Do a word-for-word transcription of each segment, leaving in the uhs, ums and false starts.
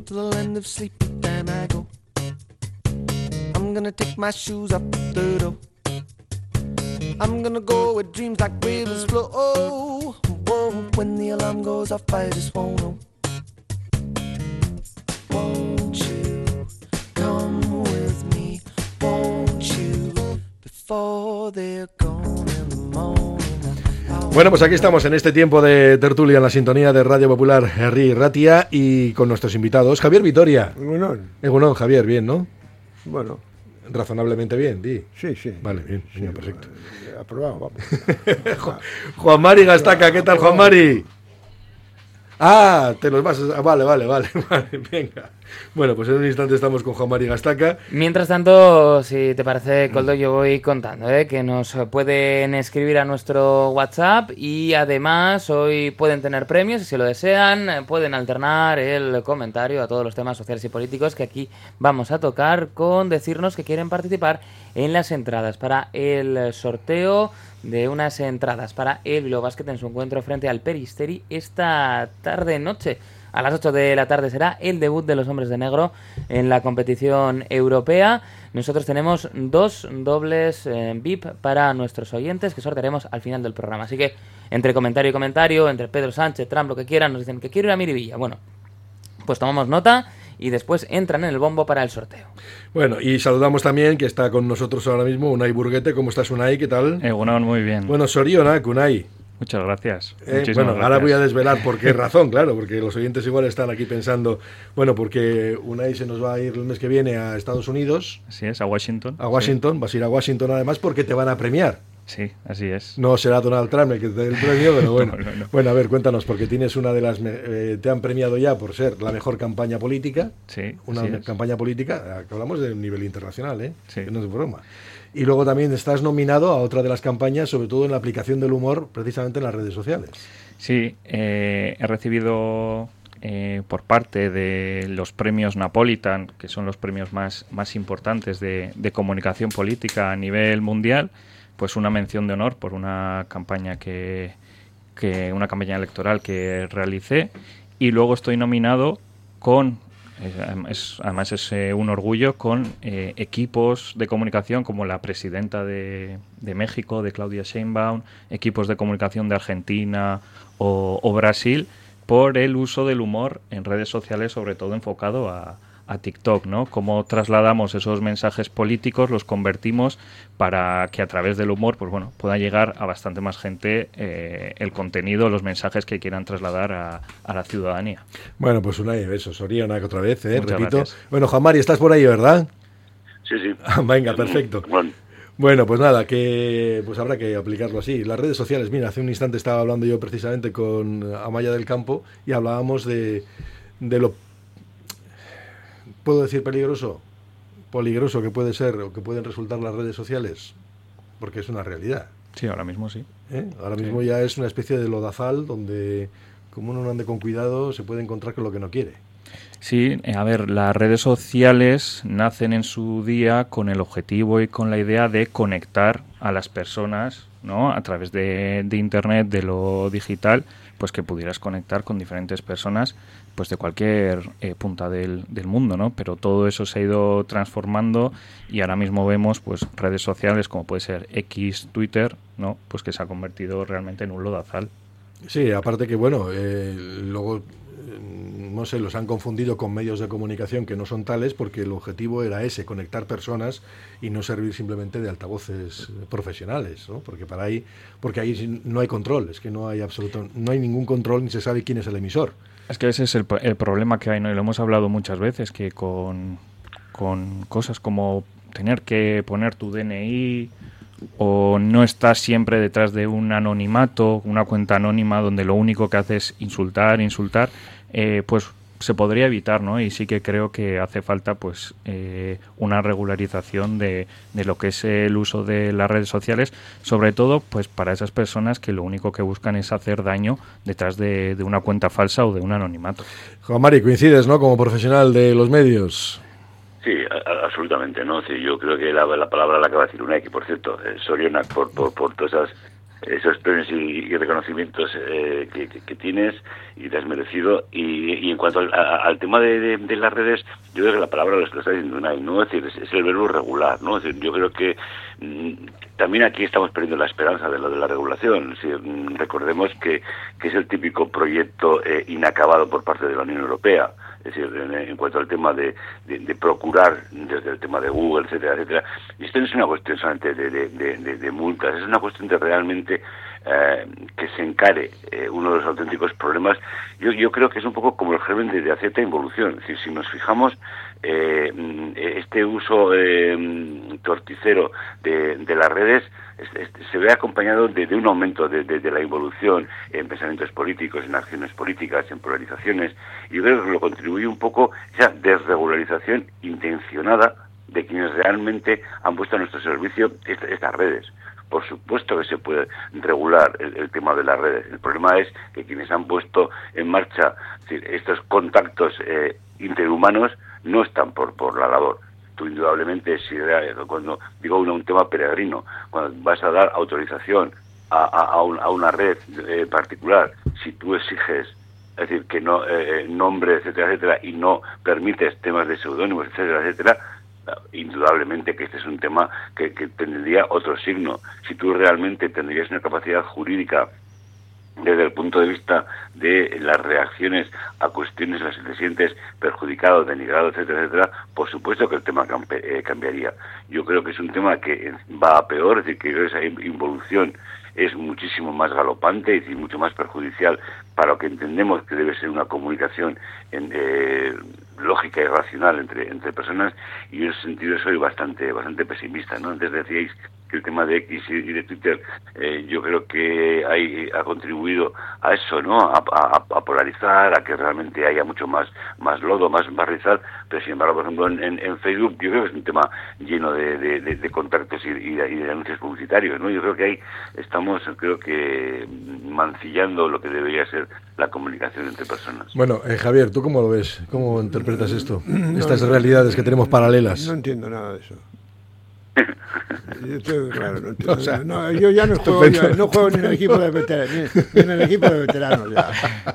to the land of sleep, then I go. I'm gonna take my shoes off the door. I'm gonna go where dreams like rivers flow. Oh, whoa, when the alarm goes off, I just won't know. Won't you come with me? Won't you before they're gone in the morning? Bueno, pues aquí estamos en este tiempo de tertulia en la sintonía de Radio Popular Herri Ratia y con nuestros invitados. Javier Vitoria. Bueno, Egunon, Javier, bien, ¿no? bueno. Razonablemente bien, di. Sí, sí. Vale, bien, Sí, bien, perfecto. eh, Aprobado, vamos. Juan Mari Gastaca, ¿qué tal, Juan Mari? Ah, te los vas a... Vale, vale, vale, vale, venga. Bueno, pues en un instante estamos con Juan Mari Gastaca. Mientras tanto, si te parece, Coldo, yo voy contando ¿eh? que nos pueden escribir a nuestro WhatsApp y además hoy pueden tener premios y si lo desean pueden alternar el comentario a todos los temas sociales y políticos que aquí vamos a tocar con decirnos que quieren participar en las entradas para el sorteo de unas entradas para el Bilbao Basket en su encuentro frente al Peristeri esta tarde-noche. A las ocho de la tarde será el debut de los hombres de negro en la competición europea. Nosotros tenemos dos dobles eh, V I P para nuestros oyentes que sortearemos al final del programa. Así que entre comentario y comentario, entre Pedro Sánchez, Trump, lo que quieran, nos dicen que quiero ir a Miribilla. Bueno, pues tomamos nota y después entran en el bombo para el sorteo. Bueno, y saludamos también que está con nosotros ahora mismo Unai Burguete. ¿Cómo estás, Unai? ¿Qué tal? Eh, bueno, muy bien. Bueno, sorionak, Unai. Muchas gracias. Eh, Muchísimas bueno, gracias. ahora voy a desvelar por qué razón, claro, porque los oyentes igual están aquí pensando, bueno, porque Unai se nos va a ir el mes que viene a Estados Unidos. Así es, a Washington. A Washington, sí. Vas a ir a Washington además porque te van a premiar. Sí, así es. No será Donald Trump el que te dé el premio, pero bueno. no, no, no. Bueno, a ver, cuéntanos, porque tienes una de las... Eh, te han premiado ya por ser la mejor campaña política. Sí, Una así es. campaña política, que hablamos de nivel internacional, ¿eh? Sí. Que no es broma. Y luego también estás nominado a otra de las campañas, sobre todo en la aplicación del humor, precisamente en las redes sociales. Sí, eh, he recibido eh, por parte de los premios Napolitan, que son los premios más, más importantes de, de comunicación política a nivel mundial, pues una mención de honor por una campaña que, que una campaña electoral que realicé, y luego estoy nominado con es, además es eh, un orgullo con eh, equipos de comunicación como la presidenta de, de México, de Claudia Sheinbaum, equipos de comunicación de Argentina o, o Brasil, por el uso del humor en redes sociales, sobre todo enfocado a, a TikTok, ¿no? Cómo trasladamos esos mensajes políticos, los convertimos para que a través del humor, pues bueno, pueda llegar a bastante más gente eh, el contenido, los mensajes que quieran trasladar a, a la ciudadanía. Bueno, pues una eso, Soriana otra vez, ¿eh? Muchas Repito. gracias. Bueno, Juan Mari, estás por ahí, ¿verdad? Sí, sí. Venga, perfecto. Bueno, Bueno, pues nada, que pues habrá que aplicarlo así. Las redes sociales, mira, hace un instante estaba hablando yo precisamente con Amaya del Campo y hablábamos de, de lo, ¿puedo decir peligroso? Peligroso que puede ser o que pueden resultar las redes sociales, porque es una realidad. Sí, ahora mismo sí. ¿Eh? Ahora Sí. mismo ya es una especie de lodazal donde, como uno no ande con cuidado, se puede encontrar con lo que no quiere. Sí, a ver, las redes sociales nacen en su día con el objetivo y con la idea de conectar a las personas, ¿no? A través de, de Internet, de lo digital, pues que pudieras conectar con diferentes personas pues de cualquier eh, punta del, del mundo, ¿no? Pero todo eso se ha ido transformando y ahora mismo vemos pues redes sociales como puede ser X, Twitter, ¿no? Pues que se ha convertido realmente en un lodazal. Sí, aparte que, bueno, eh, luego, eh, no sé, los han confundido con medios de comunicación que no son tales porque el objetivo era ese, conectar personas y no servir simplemente de altavoces profesionales, ¿no? Porque para ahí, porque ahí no hay control, es que no hay absoluto, no hay ningún control ni se sabe quién es el emisor. Es que ese es el, el problema que hay, ¿no? Y lo hemos hablado muchas veces, que con, con cosas como tener que poner tu D N I o no estar siempre detrás de un anonimato, una cuenta anónima donde lo único que hace es insultar, insultar, eh, pues se podría evitar, ¿no? Y sí que creo que hace falta pues eh, una regularización de, de lo que es el uso de las redes sociales, sobre todo pues para esas personas que lo único que buscan es hacer daño detrás de, de una cuenta falsa o de un anonimato. Juan Mari, coincides, ¿no? Como profesional de los medios. sí, a, a, absolutamente, ¿no? Sí, yo creo que la, la palabra la acaba de decir Unai, que por cierto, eh, Soriona, por, por, por todas esas esos premios y, y reconocimientos eh, que, que, que tienes y te has merecido. Y, y en cuanto al, a, al tema de, de, de las redes, yo creo que la palabra lo está diciendo Unai, ¿no? Es decir, es, es el verbo regular, ¿no? Es decir, yo creo que mmm, también aquí estamos perdiendo la esperanza de lo de la regulación. Es decir, mmm, recordemos que, que es el típico proyecto eh, inacabado por parte de la Unión Europea. Es decir, en, en cuanto al tema de, de, de procurar, desde el tema de Google, etcétera, etcétera, y esto no es una cuestión solamente de, de, de, de, de multas, es una cuestión de realmente eh, que se encare eh, uno de los auténticos problemas. Yo, yo creo que es un poco como el germen de, de cierta involución. Es decir, si nos fijamos, eh, este uso eh, torticero de, de las redes se ve acompañado de, de un aumento de, de, de la involución en pensamientos políticos, en acciones políticas, en polarizaciones, y yo creo que lo contribuye un poco esa desregularización intencionada de quienes realmente han puesto a nuestro servicio esta, estas redes. Por supuesto que se puede regular el, el tema de las redes. El problema es que quienes han puesto en marcha es decir, estos contactos eh, interhumanos no están por, por la labor. Tú indudablemente, si cuando digo un, un tema peregrino, cuando vas a dar autorización a, a, a, un, a una red eh, particular, si tú exiges, es decir, que no eh, nombre, etcétera, etcétera, y no permites temas de seudónimos, etcétera, etcétera, indudablemente que este es un tema que, que tendría otro signo. Si tú realmente tendrías una capacidad jurídica desde el punto de vista de las reacciones a cuestiones en las que te sientes perjudicado, denigrado, etcétera, etcétera, por supuesto que el tema campe, eh, cambiaría. Yo creo que es un tema que va a peor, es decir, que esa involución es muchísimo más galopante y mucho más perjudicial para lo que entendemos que debe ser una comunicación en, eh, lógica y racional entre entre personas, y en ese sentido soy bastante bastante pesimista, ¿no? Antes decíais que el tema de X y de Twitter, eh, yo creo que hay, ha contribuido a eso, ¿no? A, a, a polarizar, a que realmente haya mucho más más lodo, más, más rizal, pero sin embargo, por ejemplo, en, en Facebook yo creo que es un tema lleno de, de, de, de contactos y, y, de, y de anuncios publicitarios, ¿no? Yo creo que ahí estamos, creo que, mancillando lo que debería ser la comunicación entre personas. Bueno, eh, Javier, ¿tú cómo lo ves? ¿Cómo interpretas esto? No, Estas realidades que tenemos paralelas. No entiendo nada de eso. Yo, estoy, claro, no entiendo, o sea, no, yo ya no juego, ya, no juego ni en el equipo de veteranos, ni, ni en el equipo de veteranos ya.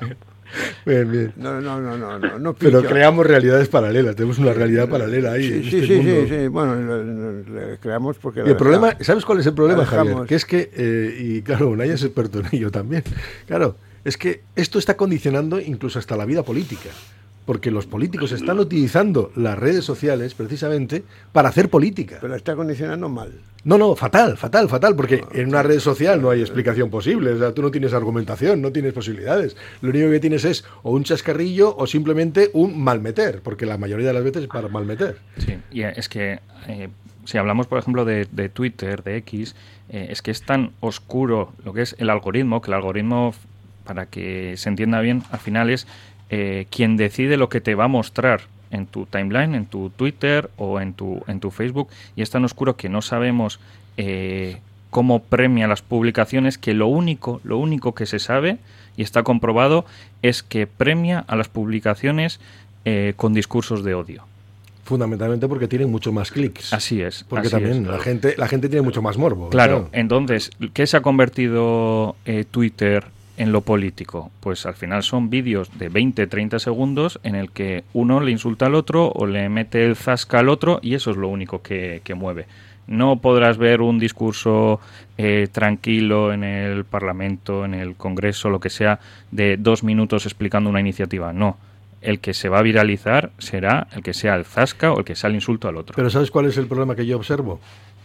Bien, bien. No, no, no, no, no, no Pero creamos realidades paralelas, tenemos una realidad paralela ahí. Sí, en sí, este sí, mundo. sí, sí, bueno, lo, lo, lo creamos porque... Y el problema, verdad, ¿sabes cuál es el problema, Javier? dejamos. Que es que, eh, y claro, Unai es experto en ello también, claro, es que esto está condicionando incluso hasta la vida política. Porque los políticos están utilizando las redes sociales precisamente para hacer política. Pero está condicionando mal. No, no, fatal, fatal, fatal, porque no, en una red social no hay explicación posible, o sea, tú no tienes argumentación, no tienes posibilidades. Lo único que tienes es o un chascarrillo o simplemente un malmeter, porque la mayoría de las veces es para malmeter. Sí, y es que eh, si hablamos, por ejemplo, de, de Twitter, de X, eh, es que es tan oscuro lo que es el algoritmo, que el algoritmo, para que se entienda bien, al final es Eh, quien decide lo que te va a mostrar en tu timeline, en tu Twitter o en tu en tu Facebook, y es tan oscuro que no sabemos eh, cómo premia las publicaciones, que lo único, lo único que se sabe y está comprobado es que premia a las publicaciones eh, con discursos de odio. Fundamentalmente porque tienen mucho más clics. Así es. Porque así también es. la gente la gente tiene mucho más morbo. Claro, claro. Entonces, ¿qué se ha convertido eh, Twitter en lo político? Pues al final son vídeos de veinte, treinta segundos en el que uno le insulta al otro o le mete el zasca al otro, y eso es lo único que, que mueve. No podrás ver un discurso eh, tranquilo en el Parlamento, en el Congreso, lo que sea, de dos minutos explicando una iniciativa. No. El que se va a viralizar será el que sea el zasca o el que sea el insulto al otro. Pero ¿sabes cuál es el problema que yo observo?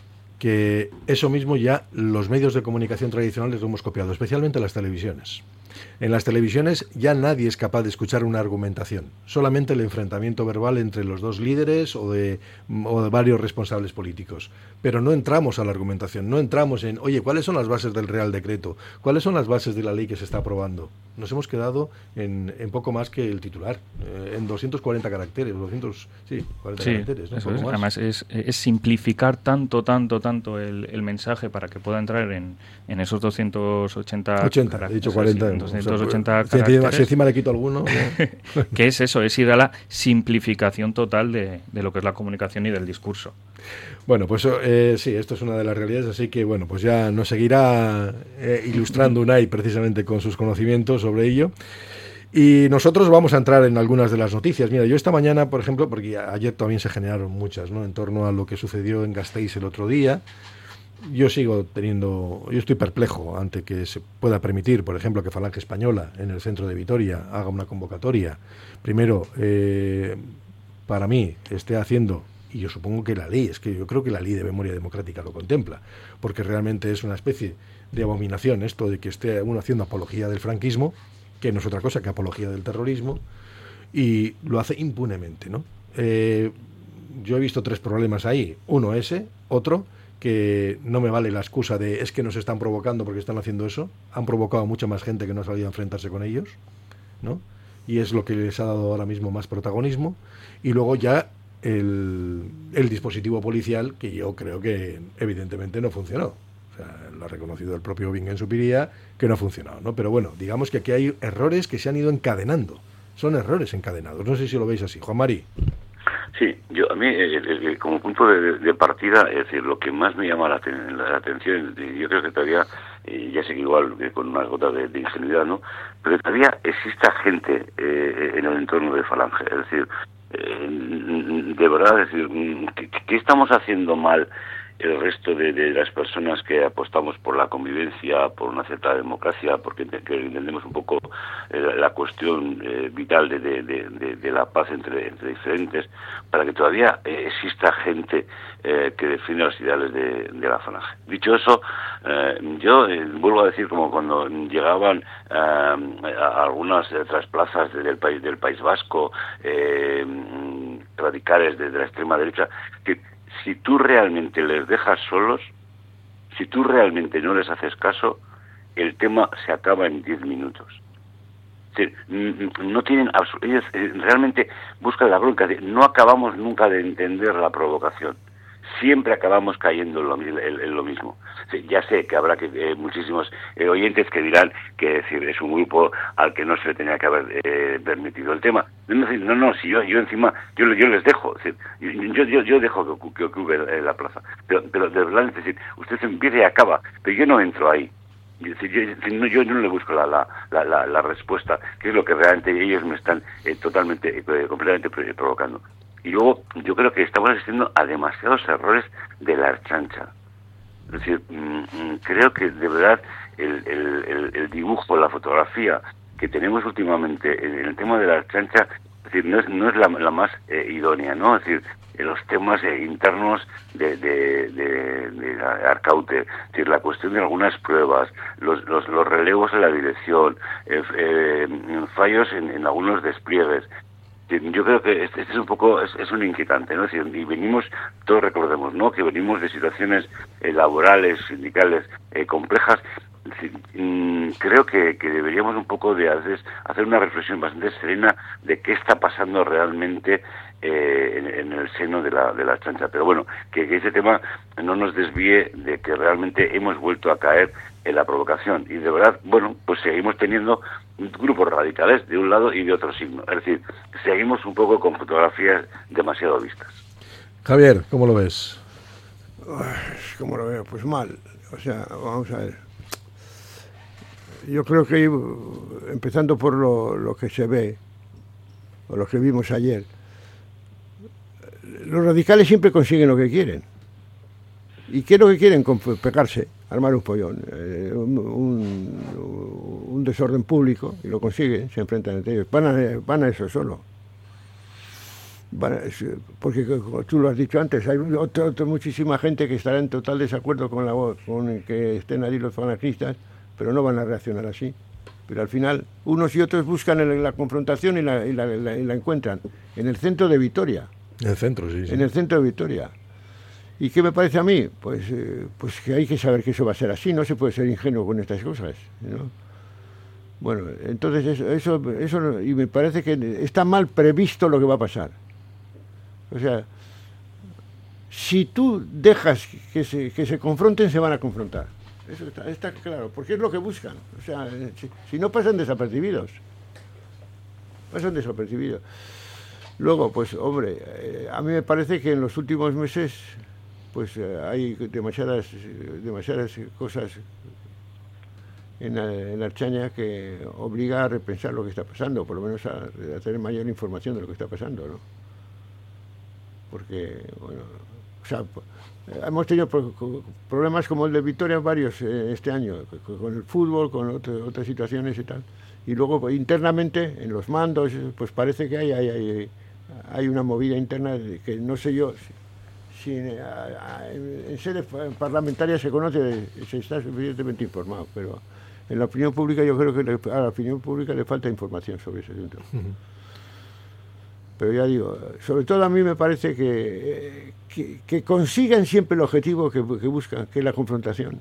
Que eso mismo ya los medios de comunicación tradicionales lo hemos copiado, especialmente las televisiones. En las televisiones ya nadie es capaz de escuchar una argumentación, solamente el enfrentamiento verbal entre los dos líderes o de, o de varios responsables políticos. Pero no entramos a la argumentación, no entramos en, oye, ¿cuáles son las bases del Real Decreto? ¿Cuáles son las bases de la ley que se está aprobando? Nos hemos quedado en, en poco más que el titular, eh, en doscientos cuarenta caracteres, doscientos, sí, cuarenta sí, caracteres. ¿no? Eso un es. poco más. Además es, es simplificar tanto, tanto, tanto el, el mensaje para que pueda entrar en, en esos doscientos ochenta ochenta, he dicho cuarenta. No, doscientos ochenta o sea, caracteres. Si encima le quito alguno... ¿no? ¿Qué es eso? Es ir a la simplificación total de, de lo que es la comunicación y del discurso. Bueno, pues eh, sí, esto es una de las realidades, así que bueno, pues ya nos seguirá eh, ilustrando Unai precisamente con sus conocimientos sobre ello. Y nosotros vamos a entrar en algunas de las noticias. Mira, yo esta mañana, por ejemplo, porque ayer también se generaron muchas, ¿no?, en torno a lo que sucedió en Gasteiz el otro día. Yo sigo teniendo, yo estoy perplejo ante que se pueda permitir, por ejemplo, que Falange Española en el centro de Vitoria haga una convocatoria. Primero, eh, para mí, esté haciendo, y yo supongo que la ley, es que yo creo que la ley de memoria democrática lo contempla, porque realmente es una especie de abominación esto de que esté uno haciendo apología del franquismo, que no es otra cosa que apología del terrorismo, y lo hace impunemente, ¿no? Eh, yo he visto tres problemas ahí. Uno ese, otro, que no me vale la excusa de es que nos están provocando porque están haciendo eso. Han provocado a mucha más gente que no ha salido a enfrentarse con ellos, ¿no? Y es lo que les ha dado ahora mismo más protagonismo. Y luego ya el, el dispositivo policial, que yo creo que evidentemente no funcionó. O sea, lo ha reconocido el propio Bingen Supiria, que no ha funcionado, ¿no? Pero bueno, digamos que aquí hay errores que se han ido encadenando. Son errores encadenados. No sé si lo veis así. Juan Mari. Sí, yo a mí el, el, el, como punto de, de partida, es decir, lo que más me llama la, ten, la atención, yo creo que todavía, eh, ya sé que igual eh, con unas gotas de, de ingenuidad, ¿no?, pero todavía exista gente eh, en el entorno de Falange, es decir, eh, de verdad, es decir, ¿qué, qué estamos haciendo mal el resto de, de las personas que apostamos por la convivencia, por una cierta democracia, porque que entendemos un poco eh, la cuestión eh, vital de, de, de, de la paz entre, entre diferentes, para que todavía eh, exista gente eh, que defiende los ideales de, de la Falange? Dicho eso, eh, yo eh, vuelvo a decir, como cuando llegaban eh, a algunas otras plazas de, del país del País Vasco, eh, radicales de, de la extrema derecha, que si tú realmente les dejas solos, si tú realmente no les haces caso, el tema se acaba en diez minutos. Es decir, no tienen ellos realmente buscan la bronca. No acabamos nunca de entender la provocación. Siempre acabamos cayendo en lo, en, en lo mismo. Sí, ya sé que habrá que eh, muchísimos eh, oyentes que dirán que decir, es un grupo al que no se le tenía que haber eh, permitido el tema. No, no, no, si yo, yo encima, yo, yo les dejo, es decir, yo, yo, yo dejo que, que ocupe eh, la plaza. Pero, pero de verdad, es decir, usted se empieza y acaba, pero yo no entro ahí. Es decir, yo, yo, yo no le busco la, la, la, la respuesta, que es lo que realmente ellos me están eh, totalmente, eh, completamente provocando. Y luego, yo creo que estamos asistiendo a demasiados errores de la Ertzaintza. Es decir, mmm, creo que de verdad el, el, el, el dibujo, la fotografía que tenemos últimamente en el tema de la Ertzaintza, es decir, no es, no es la, la más eh, idónea, ¿no? Es decir, en los temas eh, internos de, de, de, de Arkaute, es decir, la cuestión de algunas pruebas, los, los, los relevos en la dirección, eh, eh, fallos en, en algunos despliegues. Yo creo que este es un poco, es, es un inquietante, ¿no? Es decir, y venimos, todos recordemos, ¿no?, que venimos de situaciones eh, laborales, sindicales eh, complejas. Es decir, mmm, creo que, que deberíamos un poco de hacer, hacer una reflexión bastante serena de qué está pasando realmente eh, en, en el seno de la de la Ertzaintza. Pero bueno, que, que ese tema no nos desvíe de que realmente hemos vuelto a caer en la provocación. Y de verdad, bueno, pues seguimos teniendo grupos radicales de un lado y de otro signo. Es decir, seguimos un poco con fotografías demasiado vistas. Javier, ¿cómo lo ves? ¿Cómo lo veo? Pues mal. O sea, vamos a ver. Yo creo que, empezando por lo, lo que se ve, o lo que vimos ayer, los radicales siempre consiguen lo que quieren. ¿Y qué es lo que quieren? Pegarse, armar un pollón, eh, un, un, un desorden público, y lo consiguen, se enfrentan entre ellos. Van a, van a eso solo. Van a, porque, como tú lo has dicho antes, hay otra, otra, muchísima gente que estará en total desacuerdo con, la, con que estén allí los falangistas, pero no van a reaccionar así. Pero al final, unos y otros buscan el, la confrontación y la, y, la, la, y la encuentran en el centro de Vitoria. En el centro, sí, sí. En el centro de Vitoria. ¿Y qué me parece a mí? Pues, eh, pues que hay que saber que eso va a ser así, no se puede ser ingenuo con estas cosas, ¿no? Bueno, entonces eso, eso, eso, y me parece que está mal previsto lo que va a pasar. O sea, si tú dejas que se, que se confronten, se van a confrontar. Eso está, está claro, porque es lo que buscan. O sea, si, si no pasan desapercibidos. Pasan desapercibidos. Luego, pues, hombre, eh, a mí me parece que en los últimos meses, pues, eh, hay demasiadas, demasiadas cosas en, en Archaña que obliga a repensar lo que está pasando, por lo menos a, a tener mayor información de lo que está pasando, ¿no? Porque, bueno, o sea, hemos tenido pro, problemas como el de Vitoria varios eh, este año, con, con el fútbol, con otro, otras situaciones y tal. Y luego, pues, internamente, en los mandos, pues parece que hay, hay, hay, hay una movida interna que no sé yo... Si en, en sede parlamentaria se conoce, se está suficientemente informado, pero en la opinión pública yo creo que le, a la opinión pública le falta información sobre ese asunto. Uh-huh. Pero ya digo, sobre todo a mí me parece que, que, que consigan siempre el objetivo que, que buscan, que es la confrontación.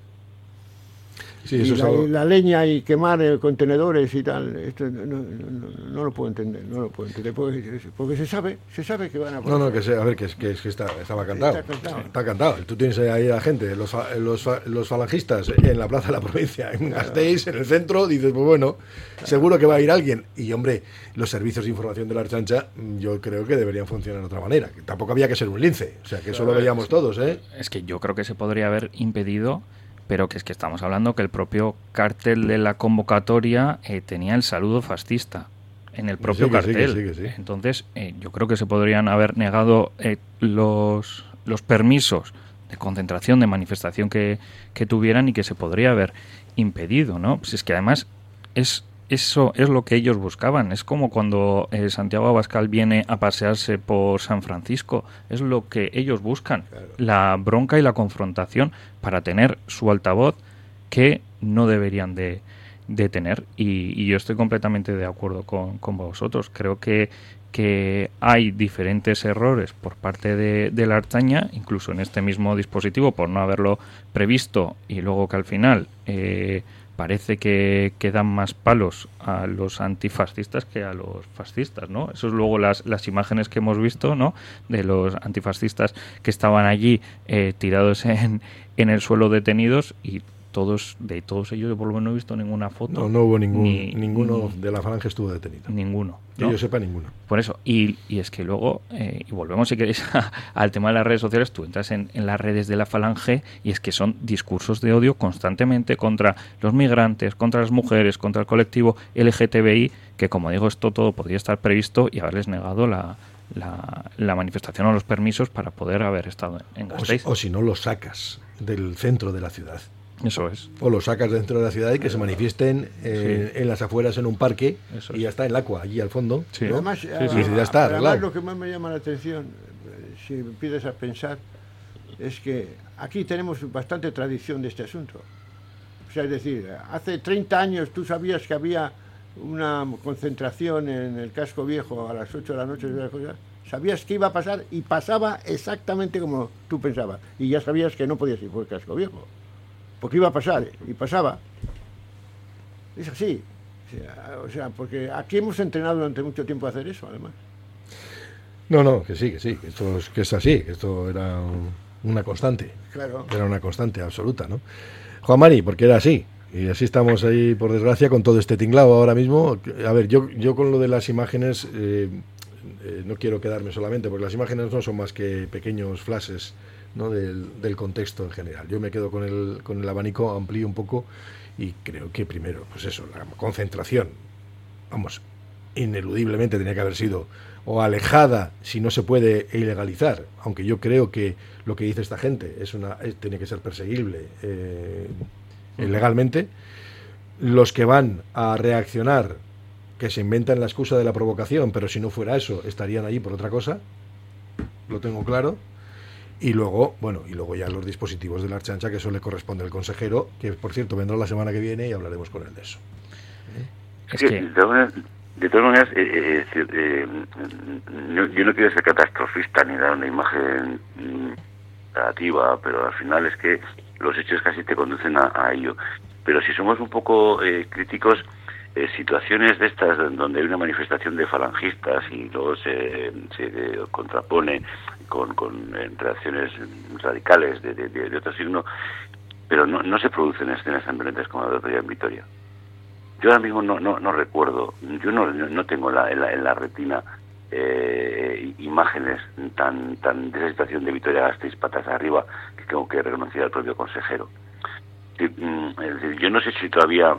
Sí, eso y, la, algo... y la leña y quemar eh, contenedores y tal, esto no, no, no, no lo puedo entender, no lo puedo entender, porque, porque se sabe, se sabe que van a... No, no, que se, a ver, que, que, que está, estaba cantado, está cantado. Está cantado. Tú tienes ahí a la gente, los, los, los falangistas en la plaza de la provincia, en claro. Gasteiz, en el centro, dices, pues bueno, claro. Seguro que va a ir alguien. Y hombre, los servicios de información de la Archancha, yo creo que deberían funcionar de otra manera, que tampoco había que ser un lince, o sea, que eso claro, lo veíamos es, todos, ¿eh? Es que yo creo que se podría haber impedido... Pero que es que estamos hablando que el propio cartel de la convocatoria eh, tenía el saludo fascista en el propio sí, cartel. Sí, que sí, que sí. Entonces, eh, yo creo que se podrían haber negado eh, los, los permisos de concentración, de manifestación que, que tuvieran y que se podría haber impedido, ¿no? Pues es que además es eso es lo que ellos buscaban. Es como cuando eh, Santiago Abascal viene a pasearse por San Francisco. Es lo que ellos buscan. Claro. La bronca y la confrontación para tener su altavoz que no deberían de, de tener. Y, y yo estoy completamente de acuerdo con, con vosotros. Creo que, que hay diferentes errores por parte de, de la Archaña, incluso en este mismo dispositivo, por no haberlo previsto y luego que al final... Eh, parece que, que dan más palos a los antifascistas que a los fascistas, ¿no? Eso es luego las, las imágenes que hemos visto, ¿no? De los antifascistas que estaban allí eh, tirados en, en el suelo detenidos y todos de todos ellos yo por lo menos no he visto ninguna foto. No, no hubo ningún, ni, ninguno de la falange estuvo detenido. Ninguno. Que ¿no? yo sepa, ninguno. Por eso. Y, y es que luego, eh, y volvemos si queréis a, al tema de las redes sociales, tú entras en, en las redes de la falange y es que son discursos de odio constantemente contra los migrantes, contra las mujeres, contra el colectivo L G T B I, que como digo, esto todo podría estar previsto y haberles negado la, la, la manifestación o los permisos para poder haber estado en, en Gasteiz. O, o si no, los sacas del centro de la ciudad. Eso es. O los sacas dentro de la ciudad y que se manifiesten eh, sí. en las afueras en un parque. Eso y ya está, en el Aqua, allí al fondo. Sí. ¿No? Además, sí, sí, sí, ya está, además lo que más me llama la atención, si empiezas a pensar, es que aquí tenemos bastante tradición de este asunto. O sea, es decir, hace treinta años tú sabías que había una concentración en el Casco Viejo a las ocho de la noche, sabías que iba a pasar y pasaba exactamente como tú pensabas. Y ya sabías que no podías ir por el Casco Viejo. Porque iba a pasar, y pasaba. Es así. O sea, o sea, porque aquí hemos entrenado durante mucho tiempo a hacer eso, además. No, no, que sí, que sí, que esto es, que es así, que esto era un, una constante. Claro. Era una constante absoluta, ¿no? Juan Mari, porque era así. Y así estamos ahí, por desgracia, con todo este tinglado ahora mismo. A ver, yo, yo con lo de las imágenes, eh, eh, no quiero quedarme solamente, porque las imágenes no son más que pequeños flashes, ¿no? del, del contexto en general. Yo me quedo con el, con el abanico, amplío un poco y creo que primero, pues eso, la concentración, vamos, ineludiblemente tenía que haber sido o alejada, si no se puede ilegalizar, aunque yo creo que lo que dice esta gente es una es, tiene que ser perseguible eh, legalmente. Los que van a reaccionar, que se inventan la excusa de la provocación, pero si no fuera eso, estarían allí por otra cosa, lo tengo claro. Y luego, bueno, y luego ya los dispositivos de la Archancha, que eso le corresponde al consejero, que por cierto vendrá la semana que viene y hablaremos con él de eso. Es que... De todas maneras, eh, eh, eh, yo, yo no quiero ser catastrofista ni dar una imagen negativa, pero al final es que los hechos casi te conducen a, a ello. Pero si somos un poco eh, críticos, eh, situaciones de estas donde hay una manifestación de falangistas y luego se, se eh, contrapone con, con eh, reacciones radicales de, de, de otro signo, pero no, no se producen escenas tan violentas como la de otro día en Vitoria. Yo ahora mismo no, no, no recuerdo, yo no, no tengo la, en, la, en la retina eh, imágenes tan, tan de esa situación de Vitoria-Gasteiz patas arriba, que tengo que reconocer al propio consejero. Es decir, yo no sé si todavía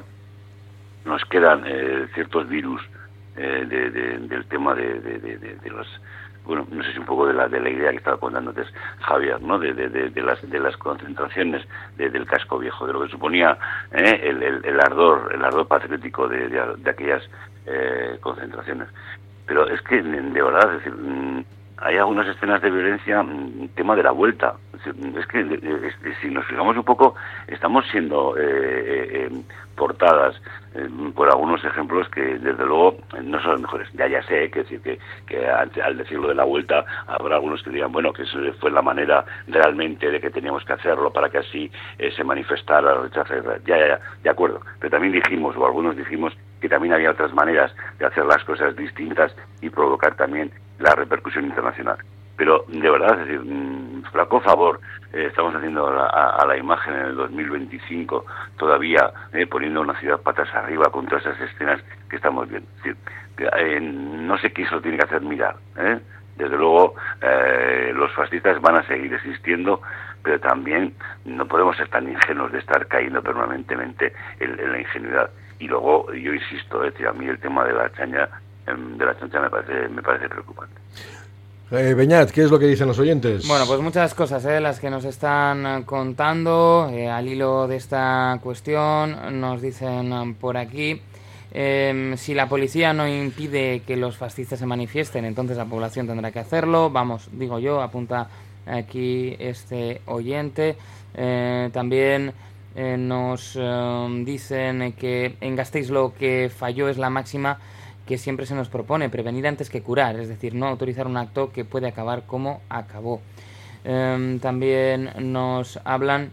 nos quedan eh, ciertos virus eh, de, de, del tema de, de, de, de los, bueno, no sé si un poco de la de la idea que estaba contando antes Javier, ¿no? De, de, de, de las de las concentraciones de, del casco viejo, de lo que suponía eh, el, el, el ardor, el ardor patriótico de, de, de aquellas eh, concentraciones. Pero es que de verdad, es decir, hay algunas escenas de violencia, tema de la vuelta. Es que es, es, si nos fijamos un poco, estamos siendo eh, eh, portadas eh, por algunos ejemplos que desde luego no son los mejores. Ya ya sé que decir que, que al, al decirlo de la vuelta habrá algunos que digan, bueno, que eso fue la manera realmente de que teníamos que hacerlo para que así eh, se manifestara el rechazo. Ya, ya, ya, de acuerdo. Pero también dijimos, o algunos dijimos, que también había otras maneras de hacer las cosas distintas y provocar también la repercusión internacional. Pero de verdad, es decir, mmm, flaco favor, eh, estamos haciendo a, a, a la imagen en el dos mil veinticinco todavía eh, poniendo una ciudad patas arriba con todas esas escenas que estamos viendo. Es decir, que, eh, no sé qué eso tiene que hacer mirar. ¿eh? Desde luego, eh, los fascistas van a seguir existiendo, pero también no podemos ser tan ingenuos de estar cayendo permanentemente en, en la ingenuidad. Y luego, yo insisto, eh, tío, a mí el tema de la chancha, eh, de la chancha me parece, me parece preocupante. Eh, Beñat, ¿qué es lo que dicen los oyentes? Bueno, pues muchas cosas, ¿eh? Las que nos están contando eh, al hilo de esta cuestión. Nos dicen por aquí, eh, si la policía no impide que los fascistas se manifiesten, entonces la población tendrá que hacerlo. Vamos, digo yo, apunta aquí este oyente. Eh, también eh, nos eh, dicen que en Gasteiz lo que falló es la máxima que siempre se nos propone, prevenir antes que curar, es decir, no autorizar un acto que puede acabar como acabó. Eh, también nos hablan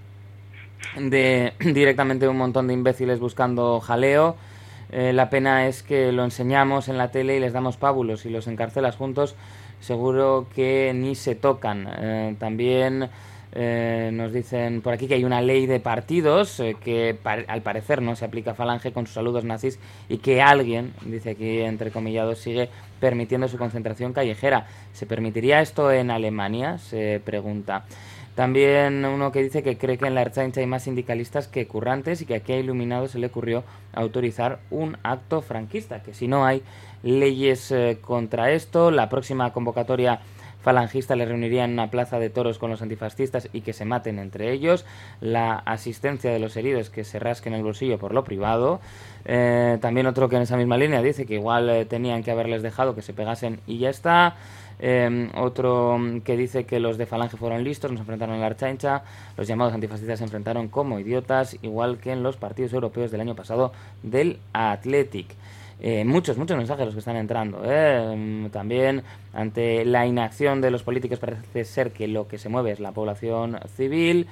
de directamente un montón de imbéciles buscando jaleo. Eh, la pena es que lo enseñamos en la tele y les damos pábulos y los encarcelas juntos, seguro que ni se tocan. Eh, también Eh, nos dicen por aquí que hay una ley de partidos eh, que par- al parecer no se aplica a Falange con sus saludos nazis y que alguien, dice aquí entrecomillados, sigue permitiendo su concentración callejera. ¿Se permitiría esto en Alemania? Se pregunta. También uno que dice que cree que en la Ertzaintza hay más sindicalistas que currantes y que aquí a Iluminado se le ocurrió autorizar un acto franquista, que si no hay leyes eh, contra esto, la próxima convocatoria falangista le reuniría en una plaza de toros con los antifascistas y que se maten entre ellos, la asistencia de los heridos que se rasquen el bolsillo por lo privado. Eh, también otro que en esa misma línea dice que igual eh, tenían que haberles dejado que se pegasen y ya está. Eh, otro que dice que los de Falange fueron listos, nos enfrentaron en la Ertzaintza, los llamados antifascistas se enfrentaron como idiotas, igual que en los partidos europeos del año pasado del Athletic. Eh, muchos, muchos mensajes los que están entrando. ¿eh? También ante la inacción de los políticos parece ser que lo que se mueve es la población civil,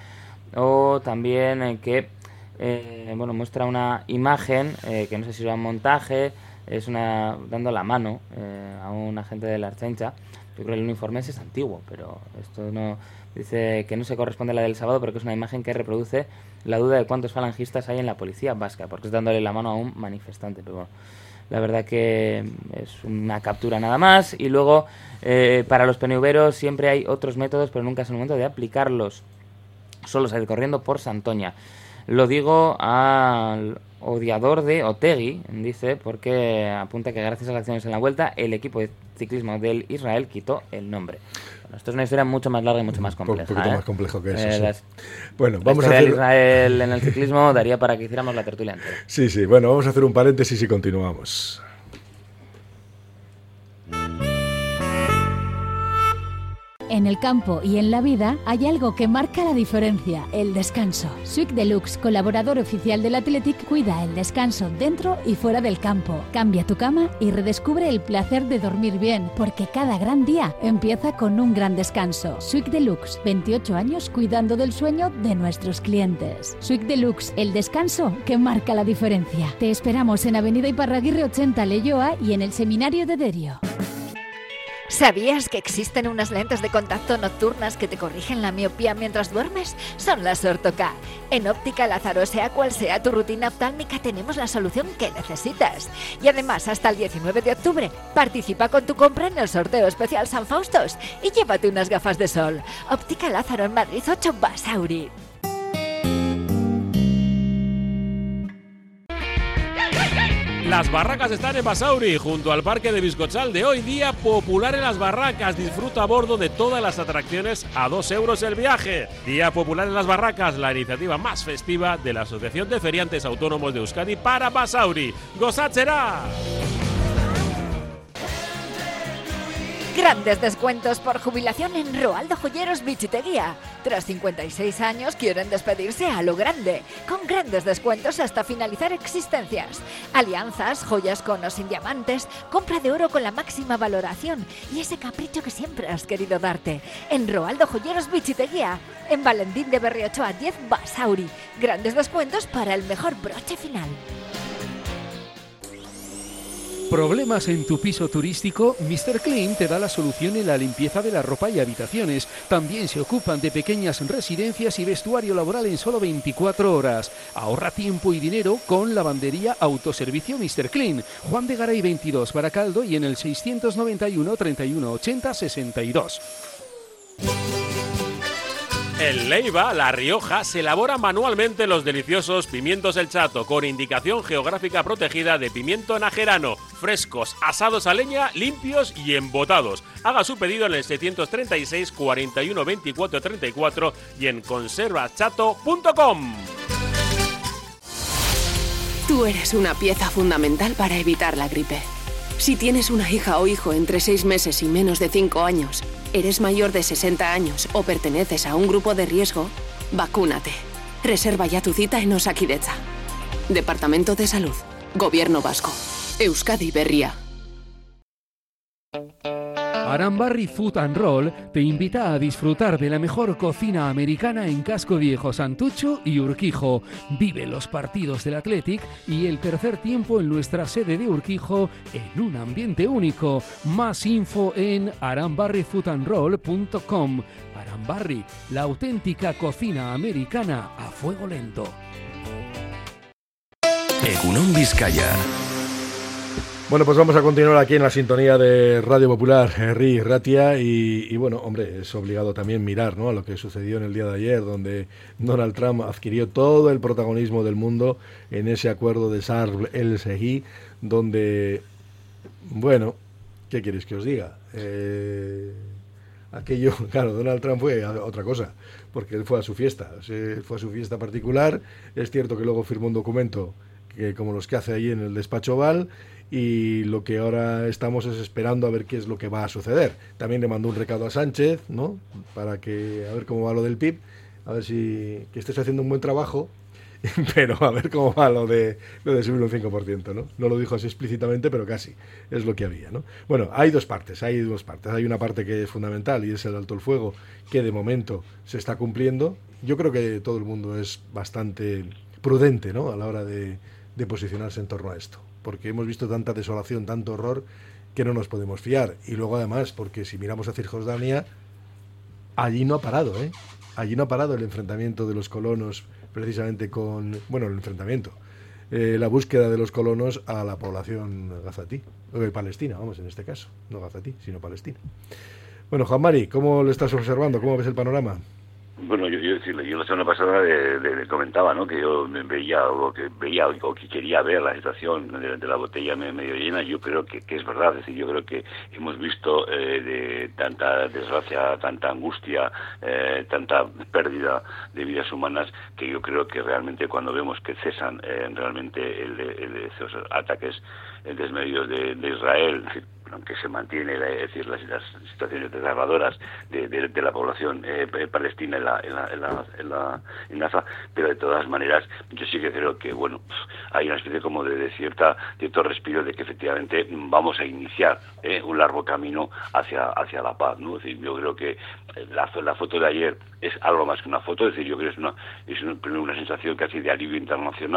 o también eh, que eh, bueno, muestra una imagen eh, que no sé si era un montaje, es una dando la mano eh, a un agente de la Ertzaintza. Yo creo que el uniforme es antiguo, pero esto no dice que no se corresponde a la del sábado, pero que es una imagen que reproduce la duda de cuántos falangistas hay en la policía vasca, porque es dándole la mano a un manifestante. Pero bueno, la verdad que es una captura nada más. Y luego, eh, para los pneuveros siempre hay otros métodos, pero nunca es el momento de aplicarlos. Solo salir corriendo por Santoña. Lo digo al odiador de Otegi, dice, porque apunta que gracias a las acciones en la vuelta, el equipo de ciclismo del Israel quitó el nombre. Bueno, esto es una historia mucho más larga y mucho más compleja. Un poquito ¿eh? más complejo que eso, eh, sí. las, Bueno, la vamos a historia hacer... del Israel en el ciclismo daría para que hiciéramos la tertulia entera. Sí, sí, bueno, vamos a hacer un paréntesis y continuamos. En el campo y en la vida hay algo que marca la diferencia, el descanso. Swick Deluxe, colaborador oficial del Athletic, cuida el descanso dentro y fuera del campo. Cambia tu cama y redescubre el placer de dormir bien, porque cada gran día empieza con un gran descanso. Swick Deluxe, veintiocho años cuidando del sueño de nuestros clientes. Swick Deluxe, el descanso que marca la diferencia. Te esperamos en Avenida Iparraguirre ochenta, Leioa, y en el Seminario de Derio. ¿Sabías que existen unas lentes de contacto nocturnas que te corrigen la miopía mientras duermes? Son las Ortho-K. En Óptica Lázaro, sea cual sea tu rutina oftálmica, tenemos la solución que necesitas. Y además, hasta el diecinueve de octubre, participa con tu compra en el sorteo especial San Faustos y llévate unas gafas de sol. Óptica Lázaro en Madrid ocho, Basauri. Las barracas están en Basauri, junto al parque de Biscochal, de hoy día popular en las barracas. Disfruta a bordo de todas las atracciones a dos euros el viaje. Día popular en las barracas, la iniciativa más festiva de la Asociación de Feriantes Autónomos de Euskadi para Basauri. ¡Gozatxera! Grandes descuentos por jubilación en Roaldo Joyeros Bichiteguía. Tras cincuenta y seis años quieren despedirse a lo grande, con grandes descuentos hasta finalizar existencias. Alianzas, joyas con o sin diamantes, compra de oro con la máxima valoración y ese capricho que siempre has querido darte. En Roaldo Joyeros Bichiteguía, en Valentín de Berriochoa diez, Basauri. Grandes descuentos para el mejor broche final. ¿Problemas en tu piso turístico? mister Clean te da la solución en la limpieza de la ropa y habitaciones. También se ocupan de pequeñas residencias y vestuario laboral en solo veinticuatro horas. Ahorra tiempo y dinero con lavandería autoservicio mister Clean. Juan de Garay veintidós, Baracaldo, y en el seiscientos noventa y uno, treinta y uno, ochenta, sesenta y dos. En Leiva, La Rioja, se elaboran manualmente los deliciosos pimientos El Chato, con indicación geográfica protegida de pimiento najerano, frescos, asados a leña, limpios y embotados. Haga su pedido en el seiscientos treinta y seis, cuarenta y uno, veinticuatro, treinta y cuatro y en conservas chato punto com. Tú eres una pieza fundamental para evitar la gripe. Si tienes una hija o hijo entre seis meses y menos de cinco años, eres mayor de sesenta años o perteneces a un grupo de riesgo, vacúnate. Reserva ya tu cita en Osakidetza. Departamento de Salud. Gobierno Vasco. Euskadi Berria. Arambarri Food and Roll te invita a disfrutar de la mejor cocina americana en Casco Viejo, Santucho y Urquijo. Vive los partidos del Athletic y el tercer tiempo en nuestra sede de Urquijo en un ambiente único. Más info en arambarri food and roll punto com. Arambarri, la auténtica cocina americana a fuego lento. Egunon Vizcaya. Bueno, pues vamos a continuar aquí en la sintonía de Radio Popular, Herri Ratia, y, y bueno, hombre, es obligado también mirar, ¿no?, a lo que sucedió en el día de ayer, donde Donald Trump adquirió todo el protagonismo del mundo en ese acuerdo de Sharm el-Sheikh, donde, bueno, ¿qué queréis que os diga? Eh, aquello, claro, Donald Trump fue a otra cosa, porque él fue a su fiesta, se fue a su fiesta particular. Es cierto que luego firmó un documento que, como los que hace ahí en el despacho Oval, y lo que ahora estamos es esperando a ver qué es lo que va a suceder. También le mandó un recado a Sánchez, ¿no?, para que a ver cómo va lo del P I B, a ver si que estés haciendo un buen trabajo, pero a ver cómo va lo de lo de subir un cinco por ciento, ¿no? No lo dijo así explícitamente, pero casi es lo que había, ¿no? Bueno, hay dos partes, hay dos partes. Hay una parte que es fundamental y es el alto el fuego, que de momento se está cumpliendo. Yo creo que todo el mundo es bastante prudente, ¿no?, a la hora de, de posicionarse en torno a esto, porque hemos visto tanta desolación, tanto horror, que no nos podemos fiar. Y luego además, porque si miramos a Cisjordania, allí no ha parado, ¿eh? Allí no ha parado el enfrentamiento de los colonos, precisamente con, bueno, el enfrentamiento, eh, la búsqueda de los colonos a la población gazatí, o de Palestina, vamos, en este caso, no gazatí, sino Palestina. Bueno, Juan Mari, ¿cómo lo estás observando? ¿Cómo ves el panorama? Bueno, yo, yo, yo la semana pasada le, le, le comentaba, ¿no?, que yo veía o que veía o que quería ver la situación de, de la botella medio llena. Yo creo que, que es verdad, es decir, yo creo que hemos visto eh, de tanta desgracia, tanta angustia, eh, tanta pérdida de vidas humanas, que yo creo que realmente cuando vemos que cesan eh, realmente el, el, esos ataques desmedidos de, de Israel, aunque se mantiene, es decir, las, las situaciones desgarradoras de, de, de la población eh, palestina en la, en la, en la, en la en Gaza, pero de todas maneras yo sí que creo que, bueno, hay una especie como de, de cierta cierto respiro de que efectivamente vamos a iniciar eh, un largo camino hacia hacia la paz, ¿no? Es decir, yo creo que la, la foto de ayer es algo más que una foto, es decir, yo creo que es una es una, una sensación casi de alivio internacional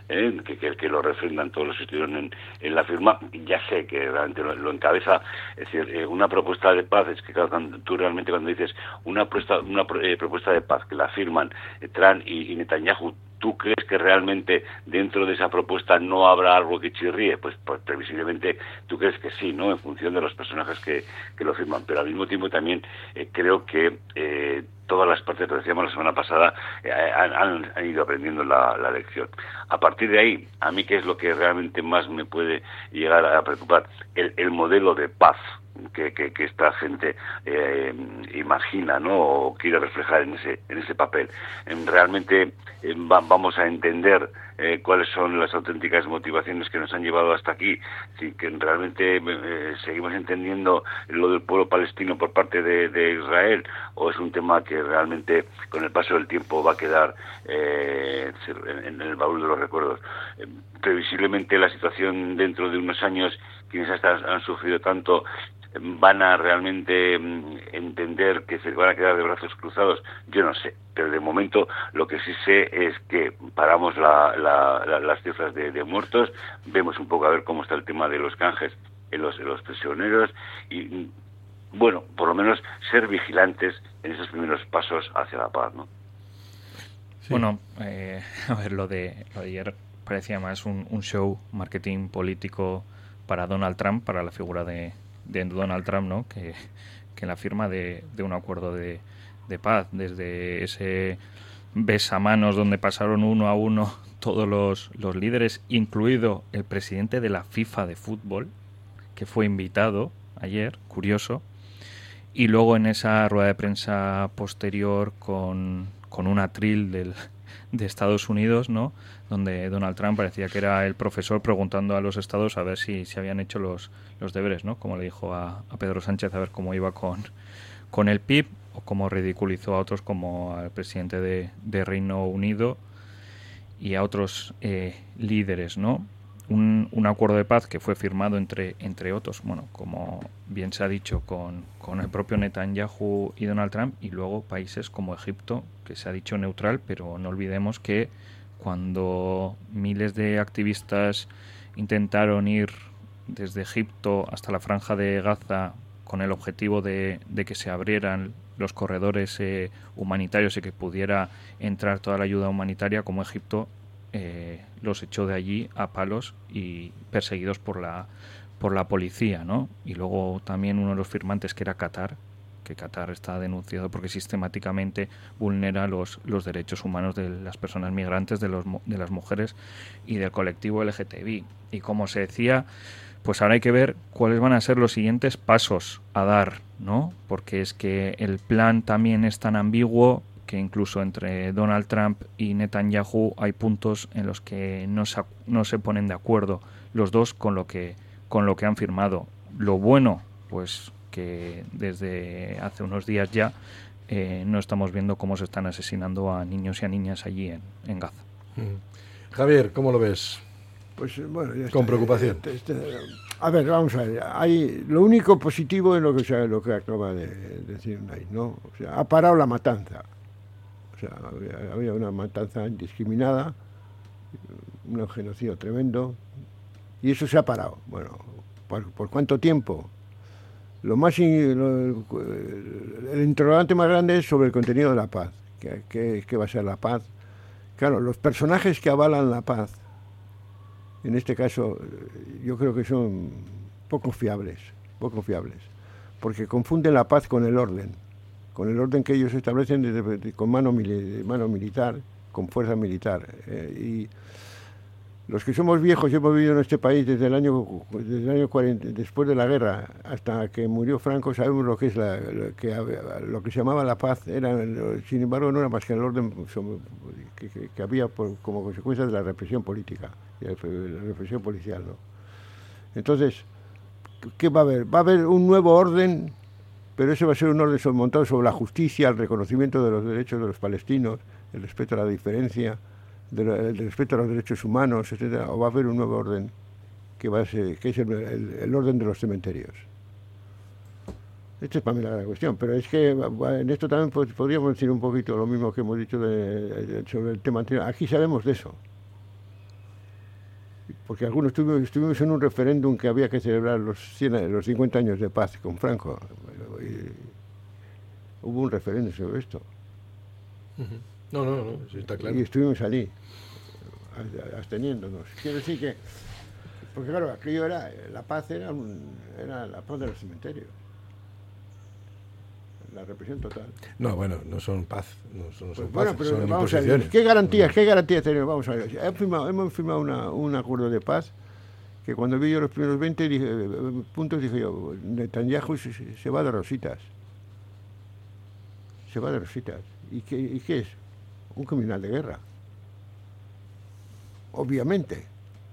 ¿eh? que, que, que lo refrendan todos los que estuvieron en, en la firma. Ya sé que realmente lo, lo encabeza, es decir, eh, una propuesta de paz, es que claro, cuando, tú realmente cuando dices una propuesta, una eh, propuesta de paz que la firman eh, Trump y, y Netanyahu, ¿tú crees que realmente dentro de esa propuesta no habrá algo que chirríe? Pues, pues previsiblemente tú crees que sí, ¿no? En función de los personajes que, que lo firman. Pero al mismo tiempo también eh, creo que eh, todas las partes, lo decíamos la semana pasada, eh, han, han, han ido aprendiendo la, la lección. A partir de ahí, a mí, ¿qué es lo que realmente más me puede llegar a preocupar? El, el modelo de paz que, que, que esta gente eh, imagina, ¿no? O quiere reflejar en ese en ese papel. Eh, realmente eh, va, vamos a entender eh, cuáles son las auténticas motivaciones que nos han llevado hasta aquí, si que realmente eh, seguimos entendiendo lo del pueblo palestino por parte de, de Israel, o es un tema que realmente con el paso del tiempo va a quedar eh, en, en el baúl de los recuerdos. Eh, previsiblemente la situación dentro de unos años, quienes hasta han sufrido tanto van a realmente entender que se van a quedar de brazos cruzados, yo no sé, pero de momento lo que sí sé es que paramos la, la, la, las cifras de, de muertos, vemos un poco a ver cómo está el tema de los canjes en los, en los prisioneros y, bueno, por lo menos ser vigilantes en esos primeros pasos hacia la paz, ¿no? Sí. Bueno, eh, a ver, lo de, lo de ayer parecía más un, un show marketing político para Donald Trump, para la figura de de Donald Trump, ¿no? que, que la firma de, de un acuerdo de, de paz, desde ese besamanos donde pasaron uno a uno todos los, los líderes, incluido el presidente de la FIFA de fútbol, que fue invitado ayer, curioso, y luego en esa rueda de prensa posterior con, con un atril del, de Estados Unidos, ¿no? Donde Donald Trump parecía que era el profesor preguntando a los estados a ver si, si habían hecho los, los deberes, ¿no? Como le dijo a, a Pedro Sánchez a ver cómo iba con, con el P I B, o cómo ridiculizó a otros como al presidente de, de Reino Unido y a otros eh, líderes, ¿no? Un, un acuerdo de paz que fue firmado entre, entre otros, bueno, como bien se ha dicho, con, con el propio Netanyahu y Donald Trump, y luego países como Egipto, que se ha dicho neutral, pero no olvidemos que cuando miles de activistas intentaron ir desde Egipto hasta la Franja de Gaza con el objetivo de, de que se abrieran los corredores eh, humanitarios y que pudiera entrar toda la ayuda humanitaria, como Egipto eh, los echó de allí a palos y perseguidos por la por la policía, ¿no? Y luego también uno de los firmantes, que era Qatar, que Qatar está denunciado porque sistemáticamente vulnera los, los derechos humanos de las personas migrantes, de, los, de las mujeres y del colectivo L G T B I. Y como se decía, pues ahora hay que ver cuáles van a ser los siguientes pasos a dar, ¿no? Porque es que el plan también es tan ambiguo que incluso entre Donald Trump y Netanyahu hay puntos en los que no se, no se ponen de acuerdo los dos con lo que, con lo que han firmado. Lo bueno, pues que desde hace unos días ya eh, no estamos viendo cómo se están asesinando a niños y a niñas allí en, en Gaza. Mm. Javier, ¿cómo lo ves? Pues bueno, ya está. Con preocupación. Este, este, a ver, vamos a ver. Hay, lo único positivo es lo que, lo que acaba de decir Nay, ¿no? O sea, ha parado la matanza. O sea, había, había una matanza indiscriminada, un genocidio tremendo, y eso se ha parado. Bueno, ¿por, por cuánto tiempo? Lo más in, lo, el interrogante más grande es sobre el contenido de la paz. ¿Qué, qué, qué va a ser la paz? Claro, los personajes que avalan la paz, en este caso, yo creo que son poco fiables, poco fiables, porque confunden la paz con el orden, con el orden que ellos establecen de, de, de, con mano, mili, mano militar, con fuerza militar. Eh, y los que somos viejos, hemos vivido en este país desde el año, desde el año cuarenta, después de la guerra, hasta que murió Franco, sabemos lo que es la, lo, que, lo que se llamaba la paz. Era, sin embargo, no era más que el orden que, que, que había por, como consecuencia de la represión política, y la represión policial, ¿no? Entonces, ¿qué va a haber? Va a haber un nuevo orden, pero ese va a ser un orden montado sobre la justicia, el reconocimiento de los derechos de los palestinos, el respeto a la diferencia, del respeto a los derechos humanos, etcétera, o va a haber un nuevo orden que va a ser, que es el, el, el orden de los cementerios. Esta es para mí la gran cuestión, pero es que en esto también podríamos decir un poquito lo mismo que hemos dicho de, de, sobre el tema anterior. Aquí sabemos de eso. porque algunos estuvimos, estuvimos en un referéndum que había que celebrar los, cien, los cincuenta años de paz con Franco. Y hubo un referéndum sobre esto. No, no, no, sí, está claro. Y estuvimos allí, absteniéndonos. Quiero decir que, porque claro, aquello era, la paz era, un, era la paz de los cementerios. La represión total. No, bueno, no son paz, no son, no son pues paz, bueno, pero son vamos imposiciones. a ver, ¿qué garantías, qué garantías tenemos? Vamos a ver, hemos firmado, hemos firmado una, un acuerdo de paz que cuando vi yo los primeros veinte dije, puntos dije yo, Netanyahu se, se va de rositas. Se va de rositas. ¿Y qué, ¿Y qué es? Un criminal de guerra. Obviamente.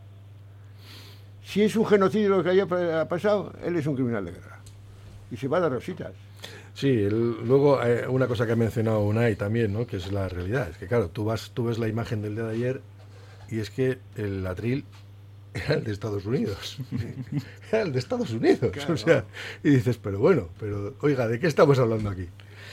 Si es un genocidio lo que haya pasado, él es un criminal de guerra. Y se va de rositas. Sí, el, luego eh, una cosa que ha mencionado Unai también, ¿no? Que es la realidad, es que claro, tú vas, tú ves la imagen del día de ayer y es que el atril era el de Estados Unidos, era el de Estados Unidos, claro. O sea, y dices, pero bueno, pero oiga, ¿de qué estamos hablando aquí?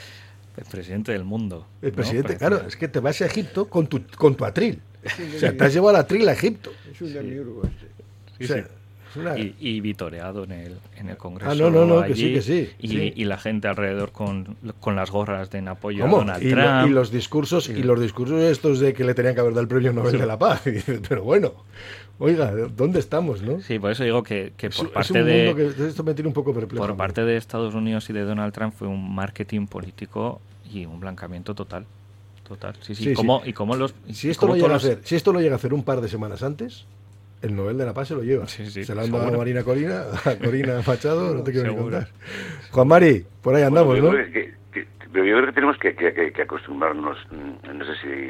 El presidente del mundo. El presidente, ¿no? claro, es que te vas a Egipto con tu, con tu atril, o sea, te has llevado el atril a Egipto. Es un demiurgo este. Sí, o sea, sí. Una... Y, y vitoreado en el, en el Congreso. Ah, no, no, no, allí, que sí, que sí. Y, sí. y la gente alrededor con, con las gorras de en apoyo ¿Cómo? a Donald y Trump. Lo, y los discursos, y los discursos estos de que le tenían que haber dado el premio Nobel sí. de la Paz. Y dices, pero bueno, oiga, ¿dónde estamos, no? Sí, por eso digo que, que por es, parte es un de. mundo que esto me tiene un poco perplejo. Por parte de Estados Unidos y de Donald Trump fue un marketing político y un blancamiento total. Total. Sí, sí. sí, ¿Cómo, sí. Y cómo los. Si esto, lo llega los... a hacer, si esto lo llega a hacer un par de semanas antes, el Nobel de la Paz se lo lleva. Sí, sí, se lo han dado a Marina Corina, a Corina Machado, no te quiero ni contar. Seguro. Juan Mari, por ahí andamos, bueno, ¿no? Que, que, pero yo creo que tenemos que, que, que acostumbrarnos, no sé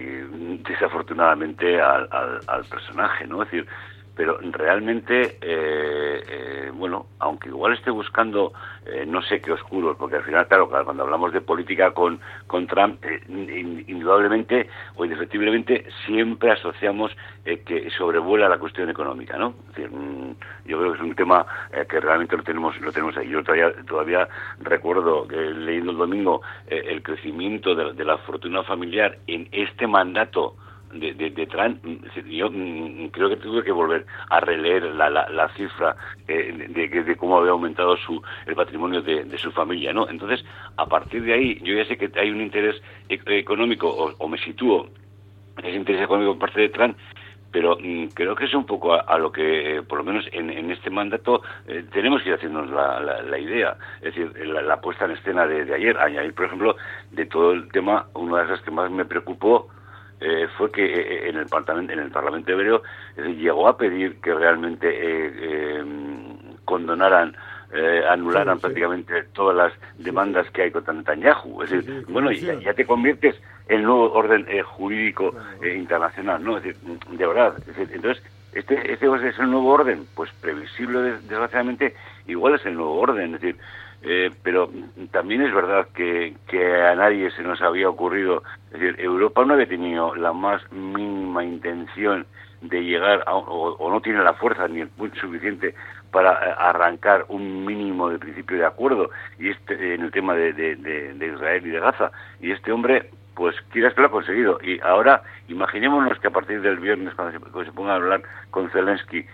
si desafortunadamente, al, al, al personaje, ¿no? Es decir, pero realmente, eh, eh, bueno, aunque igual esté buscando eh, no sé qué oscuros, porque al final, claro, cuando hablamos de política con, con Trump, eh, indudablemente o indefectiblemente siempre asociamos eh, que sobrevuela la cuestión económica, ¿no? Es decir, mmm, yo creo que es un tema eh, que realmente lo tenemos lo tenemos ahí. Yo todavía, todavía recuerdo, que leyendo el domingo, eh, el crecimiento de, de la fortuna familiar en este mandato de, de, de Trump. Yo mm, creo que tuve que volver a releer la, la, la cifra eh, de, de, de cómo había aumentado su el patrimonio de, de su familia, ¿no? Entonces, a partir de ahí, yo ya sé que hay un interés e- económico, o, o me sitúo en ese interés económico por parte de Trump, pero mm, creo que es un poco a, a lo que, eh, por lo menos en, en este mandato, eh, tenemos que ir haciéndonos la, la, la idea. Es decir, la, la puesta en escena de, de ayer, ayer, por ejemplo, de todo el tema, una de las que más me preocupó Eh, fue que eh, en el parlamento en el Parlamento hebreo eh, llegó a pedir que realmente eh, eh, condonaran, eh, anularan sí, sí. prácticamente todas las demandas sí, sí. que hay contra Netanyahu. Es decir, sí, sí, bueno, ya, ya te conviertes en el nuevo orden eh, jurídico eh, internacional, ¿no? Es decir, de verdad. Es decir, entonces, este, este es el nuevo orden, pues previsible, desgraciadamente, igual es el nuevo orden. Es decir, Eh, pero también es verdad que, que a nadie se nos había ocurrido, es decir, Europa no había tenido la más mínima intención de llegar a, o, o no tiene la fuerza ni el punto suficiente para arrancar un mínimo de principio de acuerdo y este en el tema de, de, de, de Israel y de Gaza. Y este hombre, pues quieras que lo ha conseguido. Y ahora, imaginémonos que a partir del viernes, cuando se, cuando se ponga a hablar con Zelensky,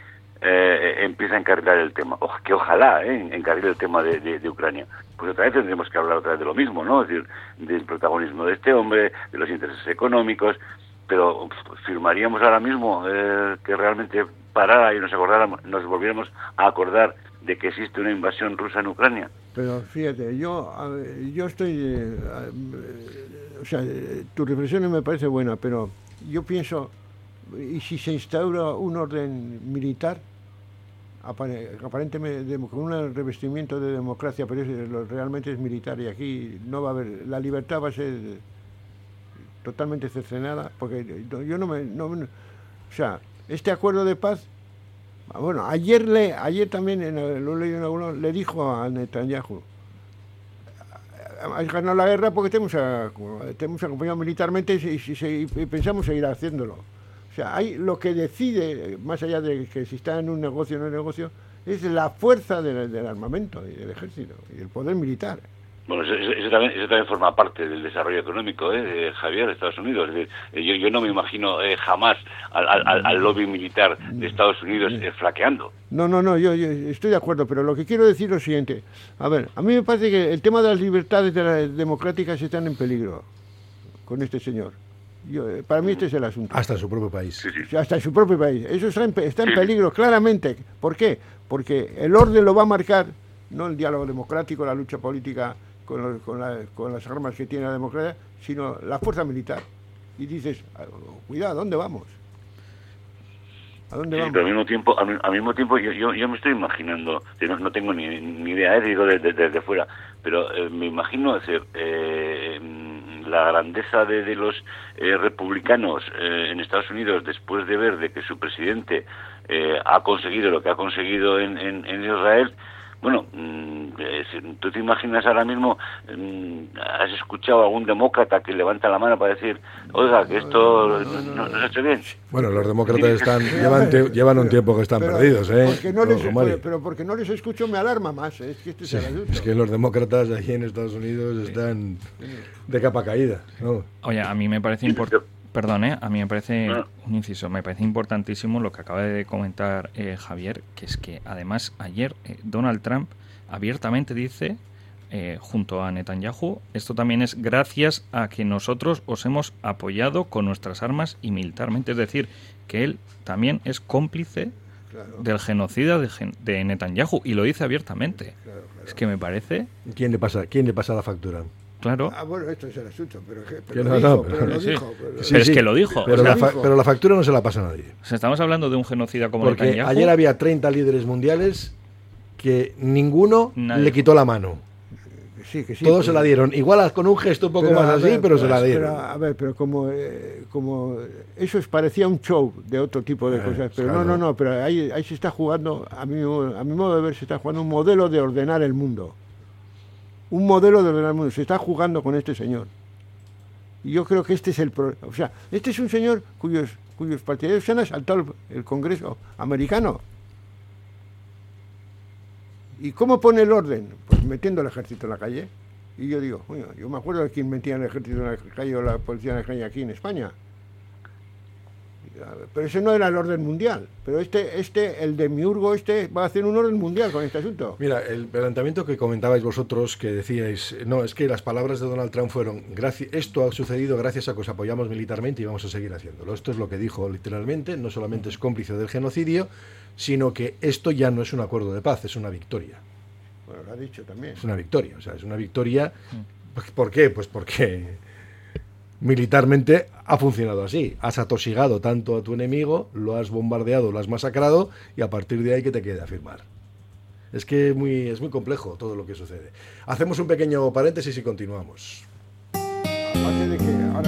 Eh, empieza a encarrilar el tema, o, que ojalá eh, encarrile el tema de, de, de Ucrania, pues otra vez tendremos que hablar otra vez de lo mismo, ¿no? Es decir, del protagonismo de este hombre, de los intereses económicos, pero pues, firmaríamos ahora mismo eh, que realmente parara y nos acordáramos, nos volviéramos a acordar de que existe una invasión rusa en Ucrania. Pero fíjate, yo yo estoy, eh, eh, o sea, tu reflexión me parece buena, pero yo pienso, ¿y si se instaura un orden militar? Aparentemente con un revestimiento de democracia, pero es, realmente es militar, y aquí no va a haber, la libertad va a ser totalmente cercenada, porque yo no me, no, o sea, este acuerdo de paz, bueno, ayer le, ayer también en, lo leí en alguno, le dijo a Netanyahu: has ganado la guerra porque te hemos, te hemos acompañado militarmente y, y, y pensamos seguir haciéndolo. O sea, hay lo que decide, más allá de que si está en un negocio o no en un negocio, es la fuerza del, del armamento y del ejército y el poder militar. Bueno, eso, eso, también, eso también forma parte del desarrollo económico, ¿eh? de Javier, de Estados Unidos. Es decir, yo, yo no me imagino eh, jamás al, al, al lobby militar de Estados Unidos eh, flaqueando. No, no, no, yo, yo estoy de acuerdo, pero lo que quiero decir es lo siguiente. A ver, a mí me parece que el tema de las libertades de las democráticas están en peligro con este señor. Yo, para mí este es el asunto. Hasta en su propio país. Sí, sí. Hasta en su propio país. Eso está en, está en peligro, claramente. ¿Por qué? Porque el orden lo va a marcar, no el diálogo democrático, la lucha política con, los, con, la, con las armas que tiene la democracia, sino la fuerza militar. Y dices, cuidado, ¿a dónde vamos? ¿A dónde sí, vamos? pero al mismo tiempo, al, al mismo tiempo yo, yo, yo me estoy imaginando, no, no tengo ni, ni idea, eh, digo desde, desde fuera, pero eh, me imagino hacer eh, la grandeza de, de los eh, republicanos eh, en Estados Unidos después de ver de que su presidente eh, ha conseguido lo que ha conseguido en, en, en Israel. Bueno, eh, tú te imaginas ahora mismo, eh, has escuchado a algún demócrata que levanta la mano para decir, oiga, que esto no, no, no, no se ha hecho bien. Bueno, los demócratas están llevan, te, llevan un tiempo que están pero, perdidos, ¿eh? Porque no les, no, pero porque no les escucho me alarma más, es que este sí, es el asunto. Es que los demócratas aquí en Estados Unidos están de capa caída, ¿no? Oye, a mí me parece importante... Perdón, ¿eh? A mí me parece un inciso, me parece importantísimo lo que acaba de comentar eh, Javier, que es que además ayer eh, Donald Trump abiertamente dice, eh, junto a Netanyahu, esto también es gracias a que nosotros os hemos apoyado con nuestras armas y militarmente, es decir, que él también es cómplice claro. del genocida de, gen- de Netanyahu y lo dice abiertamente. Claro, claro. Es que me parece... ¿Quién le pasa, quién le pasa la factura? Claro. Ah, bueno, esto es el asunto, pero, pero, pero, lo, no, dijo, no, pero, pero lo sí. dijo. Pero, sí, pero es que lo dijo. Pero, o sea, la fa- pero la factura no se la pasa a nadie. O sea, estamos hablando de un genocida como Porque Netanyahu. ayer había treinta líderes mundiales que ninguno Nadie. le quitó la mano. Sí, que sí, Todos pero, se la dieron, igual con un gesto un poco pero, más así, ver, pero se la pero, dieron. a ver, pero como, eh, como eso es, parecía un show de otro tipo de Eh, cosas, pero claro. no, no, no, pero ahí, ahí se está jugando, a mi, a mi modo de ver, se está jugando un modelo de ordenar el mundo. Un modelo de ordenar el mundo, se está jugando con este señor. Y yo creo que este es el problema. O sea, este es un señor cuyos, cuyos partidarios se han asaltado el, el Congreso americano. ¿Y cómo pone el orden? Pues metiendo el ejército en la calle. Y yo digo, bueno, yo me acuerdo de quién metía el ejército en la calle o la policía en la calle aquí en España. Pero ese no era el orden mundial. Pero este, este, el de Miurgo, este va a hacer un orden mundial con este asunto. Mira, el planteamiento que comentabais vosotros, que decíais, no, es que las palabras de Donald Trump fueron, gracias, esto ha sucedido gracias a que os apoyamos militarmente y vamos a seguir haciéndolo. Esto es lo que dijo literalmente, no solamente es cómplice del genocidio, sino que esto ya no es un acuerdo de paz, es una victoria. Bueno, lo ha dicho también. Es una victoria, o sea, es una victoria. ¿Por qué? Pues porque militarmente ha funcionado así. Has atosigado tanto a tu enemigo, lo has bombardeado, lo has masacrado y a partir de ahí que te quede a firmar. Es que es muy, es muy complejo todo lo que sucede. Hacemos un pequeño paréntesis y continuamos. Aparte de que ahora...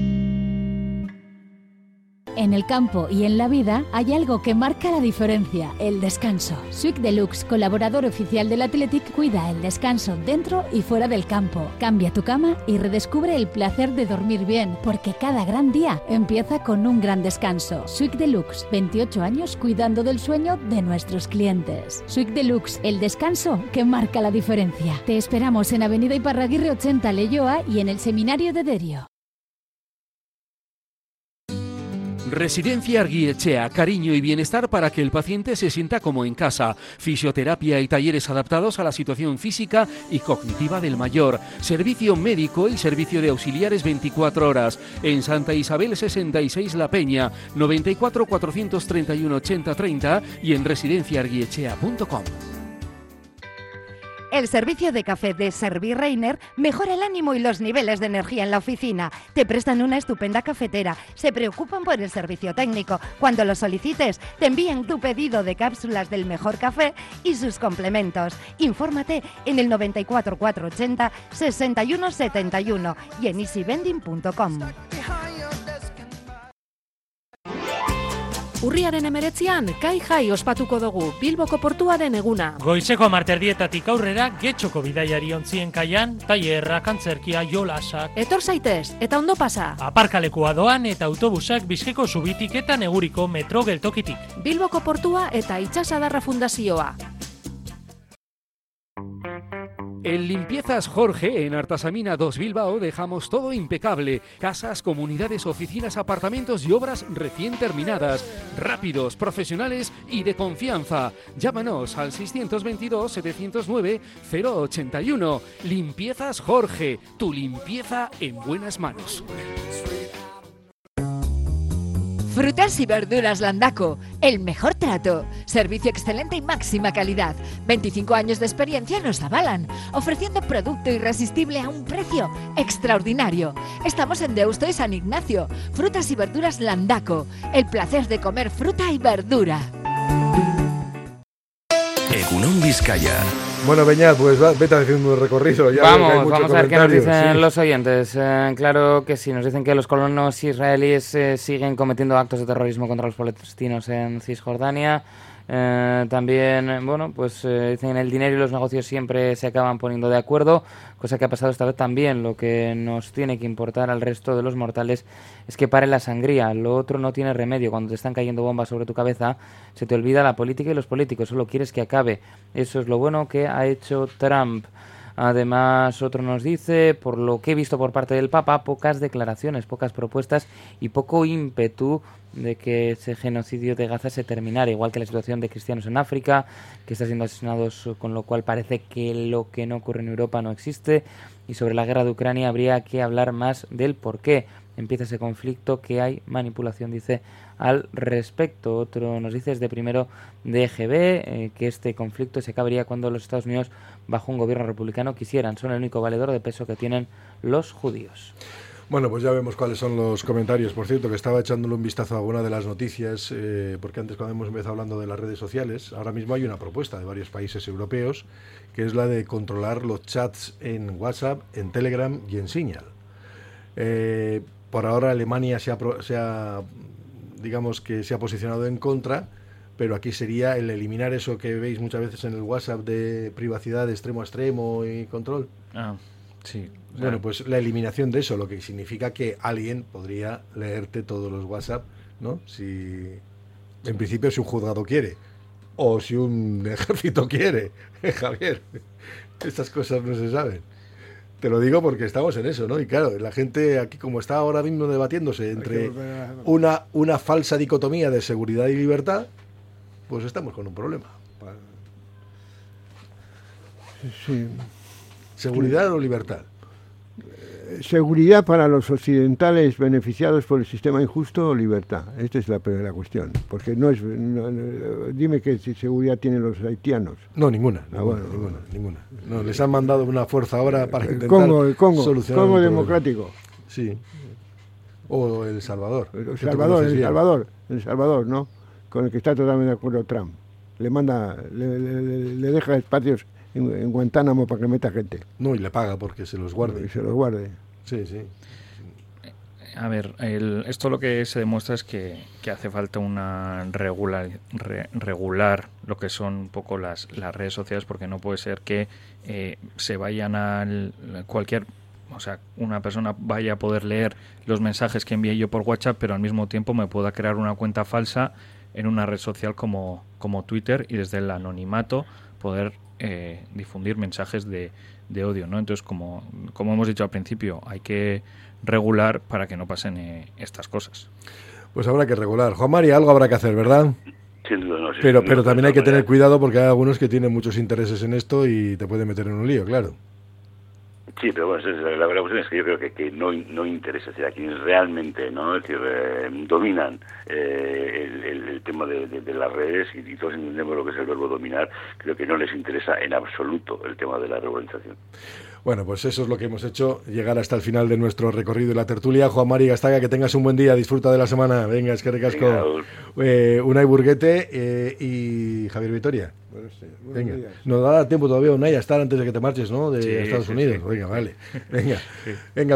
En el campo y en la vida hay algo que marca la diferencia, el descanso. Suic Deluxe, colaborador oficial del Athletic, cuida el descanso dentro y fuera del campo. Cambia tu cama y redescubre el placer de dormir bien, porque cada gran día empieza con un gran descanso. Suic Deluxe, veintiocho años cuidando del sueño de nuestros clientes. Suic Deluxe, el descanso que marca la diferencia. Te esperamos en Avenida Iparraguirre ochenta, Leioa, y en el Seminario de Derio. Residencia Arguietxea, cariño y bienestar para que el paciente se sienta como en casa. Fisioterapia y talleres adaptados a la situación física y cognitiva del mayor. Servicio médico y servicio de auxiliares veinticuatro horas. En Santa Isabel sesenta y seis La Peña, noventa y cuatro, cuatrocientos treinta y uno, ochenta, treinta y en residencia arguietxea punto com. El servicio de café de Servireiner mejora el ánimo y los niveles de energía en la oficina. Te prestan una estupenda cafetera, se preocupan por el servicio técnico. Cuando lo solicites, te envían tu pedido de cápsulas del mejor café y sus complementos. Infórmate en el noventa y cuatro, cuatrocientos ochenta, sesenta y uno setenta y uno y en easy vending punto com. Urriaren emeretzian, Kai Jai ospatuko dugu, Bilboko portuaren eguna. Goizeko amarterdietatik aurrera, Getxoko bidaiari ontzien kaian, tailerrak, antzerkia, jolasak. Etor zaitez, eta ondo pasa. Aparkalekua doan eta autobusak Bizkaiko zubitik eta Neguriko metro geltokitik. Bilboko portua eta Itsasadarra fundazioa. En Limpiezas Jorge, en Artasamina dos Bilbao, dejamos todo impecable. Casas, comunidades, oficinas, apartamentos y obras recién terminadas. Rápidos, profesionales y de confianza. Llámanos al seiscientos veintidós, setecientos nueve, cero ochenta y uno. Limpiezas Jorge, tu limpieza en buenas manos. Frutas y verduras Landaco, el mejor trato, servicio excelente y máxima calidad. veinticinco años de experiencia nos avalan, ofreciendo producto irresistible a un precio extraordinario. Estamos en Deusto y San Ignacio. Frutas y verduras Landaco, el placer de comer fruta y verdura. Egunon Vizcaya. Bueno, Beñat, pues va, vete haciendo un recorrido. Ya vamos, hay mucho vamos a ver qué nos dicen sí. los oyentes. Eh, claro que sí, nos dicen que los colonos israelíes eh, siguen cometiendo actos de terrorismo contra los palestinos en Cisjordania. Eh, también, bueno, pues eh, dicen el dinero y los negocios siempre se acaban poniendo de acuerdo, cosa que ha pasado esta vez también. Lo que nos tiene que importar al resto de los mortales es que pare la sangría. Lo otro no tiene remedio. Cuando te están cayendo bombas sobre tu cabeza, se te olvida la política y los políticos. Solo quieres que acabe. Eso es lo bueno que ha hecho Trump. Además, otro nos dice, por lo que he visto por parte del Papa, pocas declaraciones, pocas propuestas y poco ímpetu de que ese genocidio de Gaza se terminara, igual que la situación de cristianos en África, que están siendo asesinados, con lo cual parece que lo que no ocurre en Europa no existe. Y sobre la guerra de Ucrania habría que hablar más del por qué empieza ese conflicto, que hay manipulación, dice, al respecto. Otro nos dice, es de primero de E G B, eh, que este conflicto se acabaría cuando los Estados Unidos, bajo un gobierno republicano, quisieran. Son el único valedor de peso que tienen los judíos. Bueno, pues ya vemos cuáles son los comentarios. Por cierto, que estaba echándole un vistazo a alguna de las noticias, eh, porque antes cuando hemos empezado hablando de las redes sociales, ahora mismo hay una propuesta de varios países europeos, que es la de controlar los chats en WhatsApp, en Telegram y en Signal. Eh, por ahora Alemania se ha, se ha, digamos que se ha posicionado en contra, pero aquí sería el eliminar eso que veis muchas veces en el WhatsApp de privacidad de extremo a extremo y control. Ah, sí. Bueno, pues la eliminación de eso, lo que significa que alguien podría leerte todos los WhatsApp, ¿no? Si, en principio, si un juzgado quiere, o si un ejército quiere, Javier. Estas cosas no se saben. Te lo digo porque estamos en eso, ¿no? Y claro, la gente aquí, como está ahora mismo debatiéndose entre una, una falsa dicotomía de seguridad y libertad, pues estamos con un problema. Sí. ¿Seguridad sí. o libertad? Seguridad para los occidentales beneficiados por el sistema injusto o libertad. Esta es la, la cuestión. Porque no es... No, no, dime qué seguridad tienen los haitianos. No, ninguna. Ah, ninguna, bueno, ninguna, ninguna. No, les han mandado una fuerza ahora para intentar Congo, el Congo, solucionar Congo el democrático. Sí. O El Salvador. El Salvador, el Salvador, el Salvador, ¿no? Con el que está totalmente de acuerdo Trump. Le manda, le, le, le deja espacios en, en Guantánamo para que meta gente. No, y le paga porque se los guarde. Y se los guarde. Sí, sí. A ver, el, esto lo que se demuestra es que, que hace falta una regular, re, regular lo que son un poco las, las redes sociales, porque no puede ser que eh, se vayan a cualquier... O sea, una persona vaya a poder leer los mensajes que envíe yo por WhatsApp, pero al mismo tiempo me pueda crear una cuenta falsa en una red social como, como Twitter y desde el anonimato poder eh, difundir mensajes de, de odio, ¿no? Entonces, como, como hemos dicho al principio, hay que regular para que no pasen eh, estas cosas. Pues habrá que regular. Juan Mari, algo habrá que hacer, ¿verdad? Sin duda, no, pero sin pero duda, también hay que tener manera. cuidado porque hay algunos que tienen muchos intereses en esto y te pueden meter en un lío, claro. Sí, pero bueno, la, la cuestión es que yo creo que, que no, no interesa, es decir, a quienes realmente, ¿no? Es decir, eh, dominan eh, el, el, el tema de, de, de las redes, y, y todos entendemos lo que es el verbo dominar, creo que no les interesa en absoluto el tema de la regularización. Bueno, pues eso es lo que hemos hecho, llegar hasta el final de nuestro recorrido y la tertulia. Juan Mari Gastaga, que tengas un buen día, disfruta de la semana. Venga, es que recasco. Eh, Unai Burguete eh, y Javier Vitoria. Bueno, sí, Venga, días. nos da tiempo todavía, Unai, a estar antes de que te marches, ¿no? De sí, Estados sí, Unidos. sí. Venga, vale. Venga, Sí. venga.